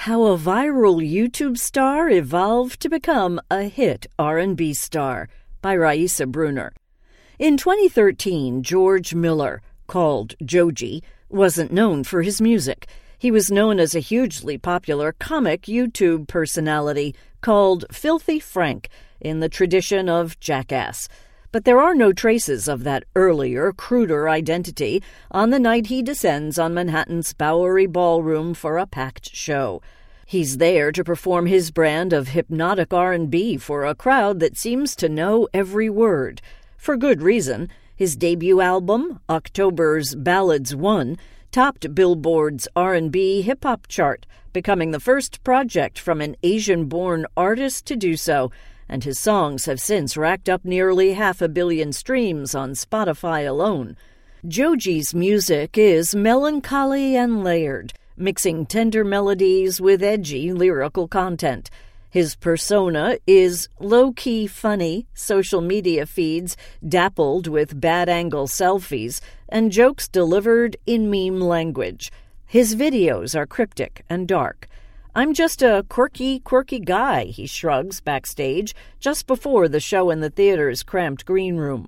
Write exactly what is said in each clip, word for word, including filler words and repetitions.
How a Viral YouTube Star Evolved to Become a Hit R and B Star by Raissa Bruner. In twenty thirteen, George Miller, called Joji, wasn't known for his music. He was known as a hugely popular comic YouTube personality called Filthy Frank in the tradition of Jackass. But there are no traces of that earlier, cruder identity on the night he descends on Manhattan's Bowery Ballroom for a packed show. He's there to perform his brand of hypnotic R and B for a crowd that seems to know every word. For good reason. His debut album, October's Ballads One, topped Billboard's R and B hip-hop chart, becoming the first project from an Asian-born artist to do so, and his songs have since racked up nearly half a billion streams on Spotify alone. Joji's music is melancholy and layered, mixing tender melodies with edgy lyrical content. His persona is low-key funny, social media feeds dappled with bad-angle selfies, and jokes delivered in meme language. His videos are cryptic and dark. "I'm just a quirky, quirky guy," he shrugs backstage just before the show in the theater's cramped green room.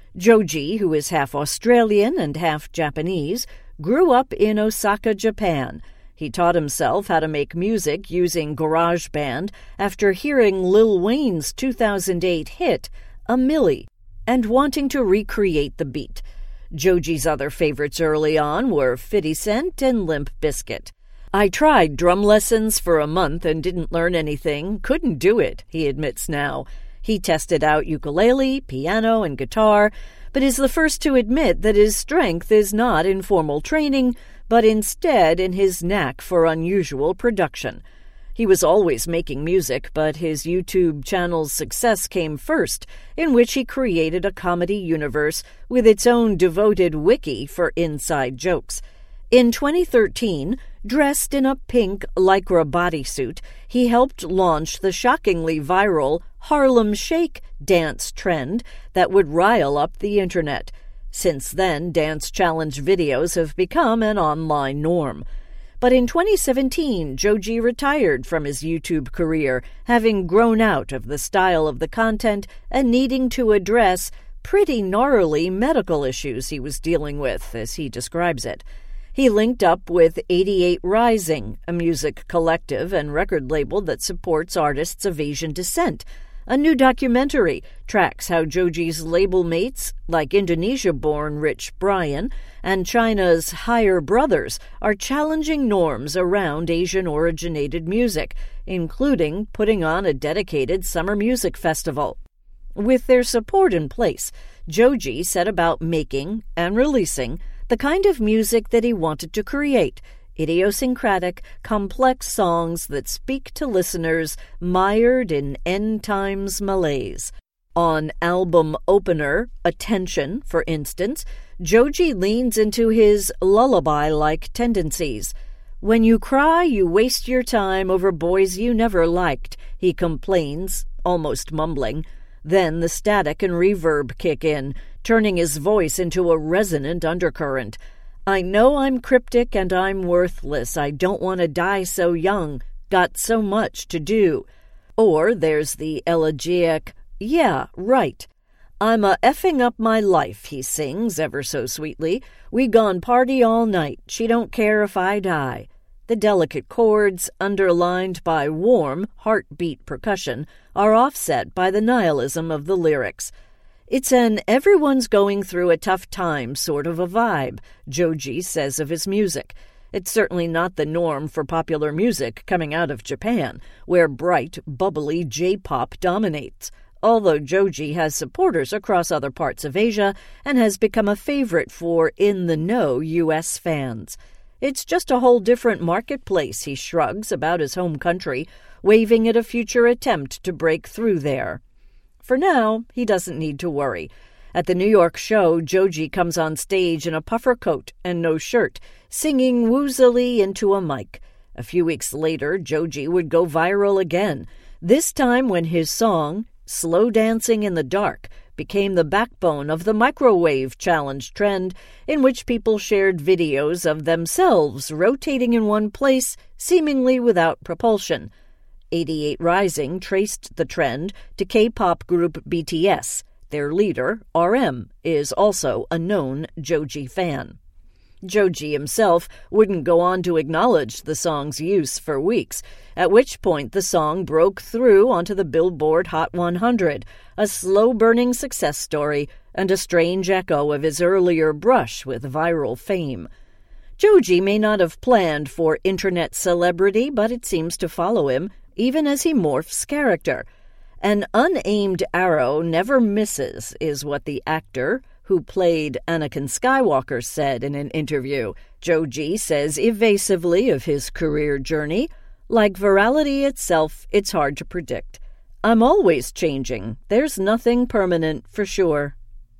Joji, who is half Australian and half Japanese, grew up in Osaka, Japan. He taught himself how to make music using GarageBand after hearing Lil Wayne's two thousand eight hit, A Milli, and wanting to recreate the beat. Joji's other favorites early on were fifty cent and Limp Bizkit. "I tried drum lessons for a month and didn't learn anything. Couldn't do it," he admits now. He tested out ukulele, piano, and guitar, but is the first to admit that his strength is not in formal training, but instead in his knack for unusual production. He was always making music, but his YouTube channel's success came first, in which he created a comedy universe with its own devoted wiki for inside jokes. In twenty thirteen, dressed in a pink lycra bodysuit, he helped launch the shockingly viral Harlem Shake dance trend that would rile up the internet. Since then, dance challenge videos have become an online norm. But in twenty seventeen, Joji retired from his YouTube career, having grown out of the style of the content and needing to address pretty gnarly medical issues he was dealing with, as he describes it. He linked up with eighty-eight Rising, a music collective and record label that supports artists of Asian descent. A new documentary tracks how Joji's label mates, like Indonesia-born Rich Brian and China's Higher Brothers, are challenging norms around Asian-originated music, including putting on a dedicated summer music festival. With their support in place, Joji set about making and releasing the kind of music that he wanted to create, idiosyncratic, complex songs that speak to listeners mired in end times malaise. On album opener, Attention, for instance, Joji leans into his lullaby-like tendencies. "When you cry, you waste your time over boys you never liked," he complains, almost mumbling. Then the static and reverb kick in, turning his voice into a resonant undercurrent. "I know I'm cryptic and I'm worthless. I don't want to die so young. Got so much to do." Or there's the elegiac, "Yeah, right. I'm a effing up my life," he sings ever so sweetly. "We gon' party all night. She don't care if I die." The delicate chords, underlined by warm, heartbeat percussion, are offset by the nihilism of the lyrics. It's an everyone's going through a tough time sort of a vibe, Joji says of his music. It's certainly not the norm for popular music coming out of Japan, where bright, bubbly J-pop dominates, although Joji has supporters across other parts of Asia and has become a favorite for in-the-know U S fans. It's just a whole different marketplace, he shrugs about his home country, waving at a future attempt to break through there. For now, he doesn't need to worry. At the New York show, Joji comes on stage in a puffer coat and no shirt, singing woozily into a mic. A few weeks later, Joji would go viral again, this time when his song, Slow Dancing in the Dark, became the backbone of the microwave challenge trend, in which people shared videos of themselves rotating in one place, seemingly without propulsion. eighty-eight Rising traced the trend to K-pop group B T S. Their leader, R M, is also a known Joji fan. Joji himself wouldn't go on to acknowledge the song's use for weeks, at which point the song broke through onto the Billboard Hot one hundred, a slow-burning success story and a strange echo of his earlier brush with viral fame. Joji may not have planned for internet celebrity, but it seems to follow him, even as he morphs character. An unaimed arrow never misses, is what the actor who played Anakin Skywalker said in an interview. Joji says evasively of his career journey, "Like virality itself, it's hard to predict. I'm always changing. There's nothing permanent for sure."